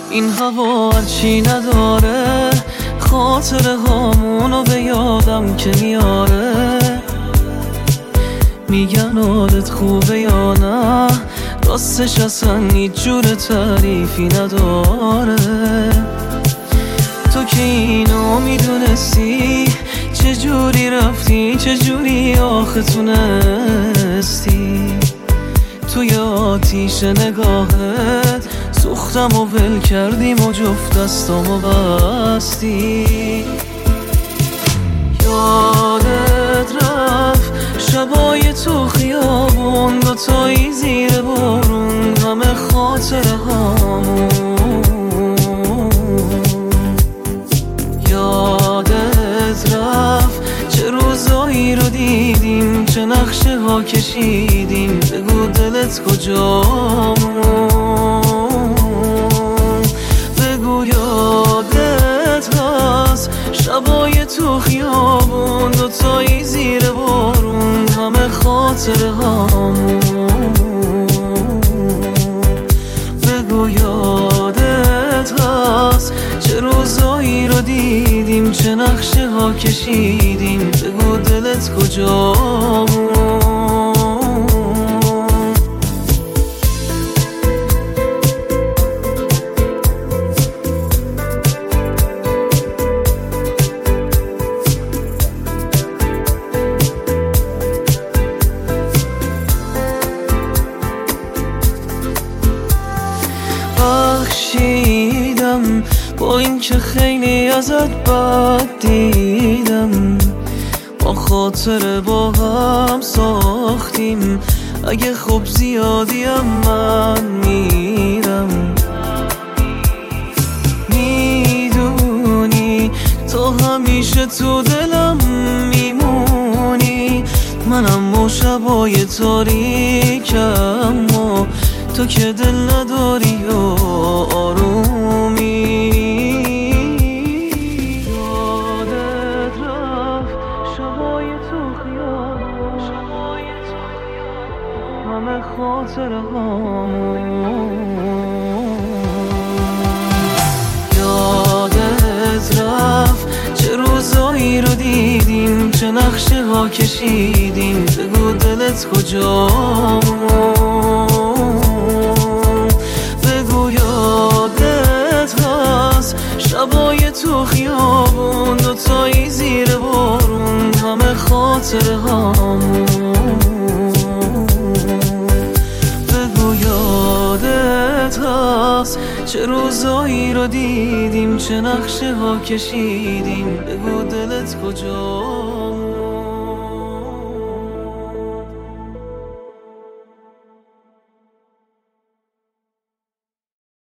این هوا هرچی نداره خاطره هامونو به یادم که میاره. میگن حالت خوبه یا نه، راستش اصلا هیچ جور تعریفی نداره. تو که اینو میدونستی چجوری رفتی، چجوری آخه تونستی توی آتیش نگاهت سوختم و ول کردیم و جفت دستامو بستی. یادت رفت شبای تو خیابون، دوتایی زیر بارون، همه خاطره هامون. یادت رفت چه روزایی رو دیدیم، چه نقشه ها کشیدیم، بگو دلت کجامون. بگو یادت هست شبای تو خیابون، دوتایی زیر بارون، همه خاطره هامون. بگو یادت هست چه روزایی رو دیدیم، چه نقشه ها کشیدیم، بگو دلت کجامون. بخشیدم با این که خیلی ازت بد دیدم، ما خاطره با هم ساختیم، اگه خوب زیادیم من میرم. میدونی تو همیشه تو دلم میمونی، منم و شبای تاریکم و تو که دل نداری و آرومی. یادت رفت شبای تو خیابون، همه خاطره هامون. یادت رفت چه روزایی رو دیدیم، چه نقشه ها کشیدیم، بگو دلت کجامون. شبای تو خیابون، دوتایی زیر بارون، همه خاطره هامون. بگو یادت هست چه روزایی رو دیدیم، چه نقشه ها کشیدیم، بگو دلت کجامون.